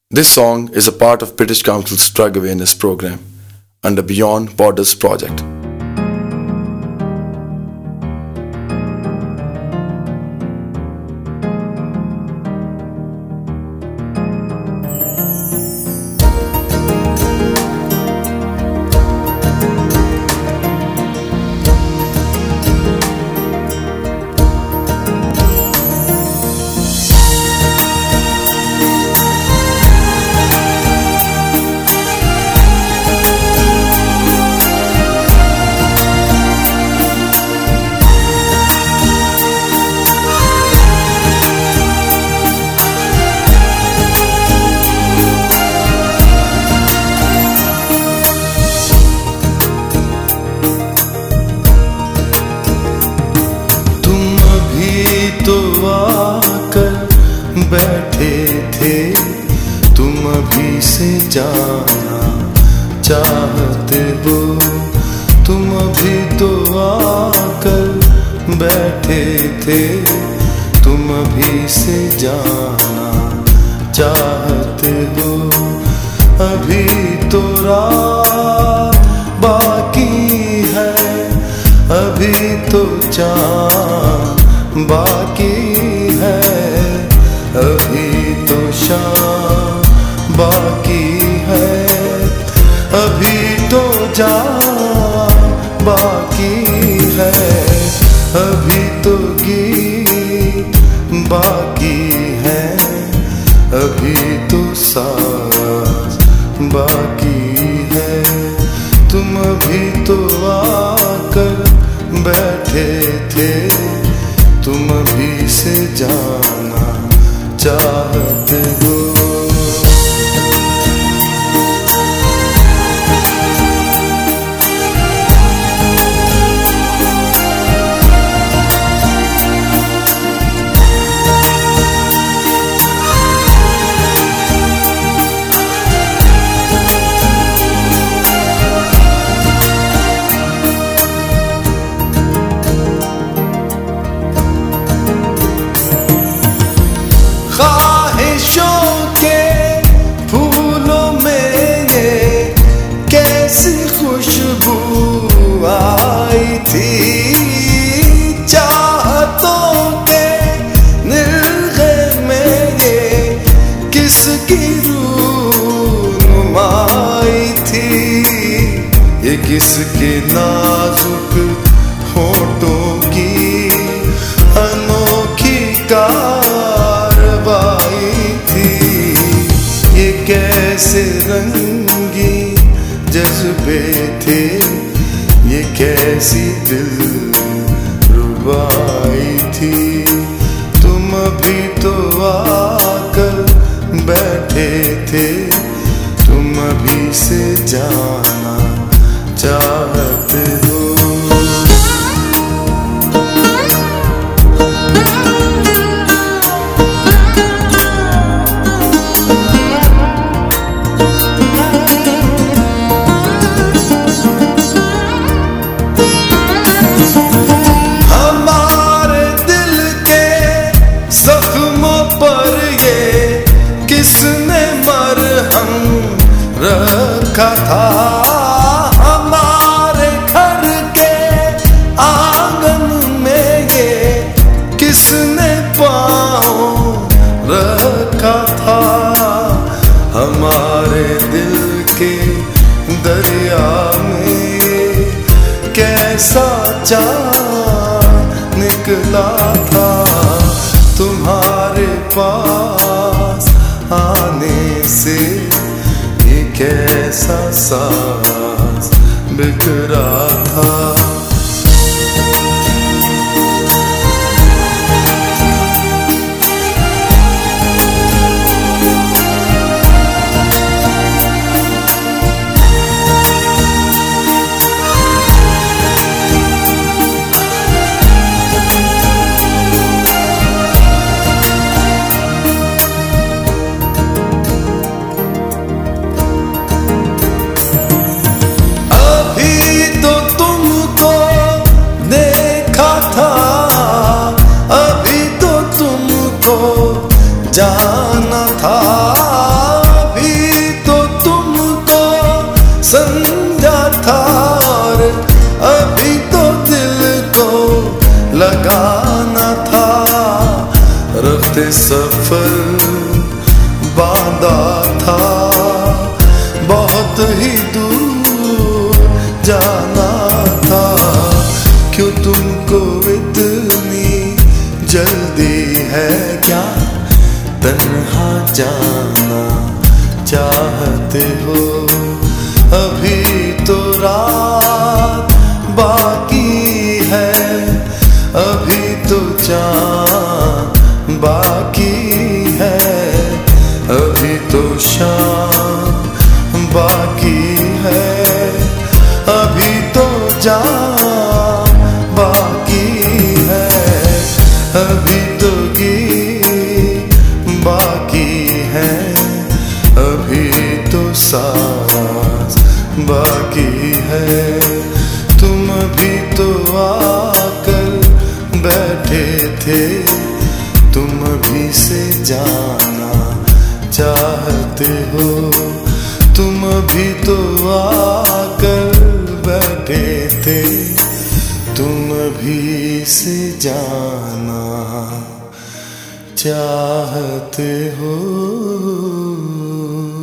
This song is a part of British Council's drug awareness program under Beyond Borders project. तो आकर बैठे थे, तुम अभी से जाना चाहते हो। तुम अभी तो आकर बैठे थे, तुम अभी से जाना चाहते हो। अभी तो रात बाकी है, अभी तो चाँद बाकी है, अभी तो शाम बाकी है, अभी तो जान बाकी है, अभी तो गीत बाकी है, अभी तो सांस बाकी है। तुम अभी तो आकर बैठे थे, तुम अभी से जाना चाहते हो। ख्वाहिशों के फूलों में ये कैसी खुशबू आई थी, चाहतों के निर्गे में ये किसकी रूनुमाई थी, ये किसके नाजुक होठों की अनोखी कैसे रंगी जज्बे थे, ये कैसी दिल रुबाई थी। तुम अभी तो आकर बैठे थे, तुम अभी से जाना चाहते हो। किसने मरहम रखा था, हमारे घर के आंगन में ये किसने पाँव रखा था, हमारे दिल के दरिया में ये कैसा चाँद निकला था। तुम्हारे पास आने से ये कैसा सांस बिखरा था। बांधा था, बहुत ही दूर जाना था। क्यों तुमको इतनी जल्दी है क्या, तन्हा जाना चाहते हो? अभी तो रात बाकी है, अभी तो चाँद बाकी है, अभी तो शाम बाकी है, अभी तो जान बाकी है, अभी तो गीत बाकी है, अभी तो सांस बाकी है। तुम भी तो आकर बैठे थे, तुम भी से जाना चाहते हो। तुम भी तो आकर बैठे थे, तुम भी से जाना चाहते हो।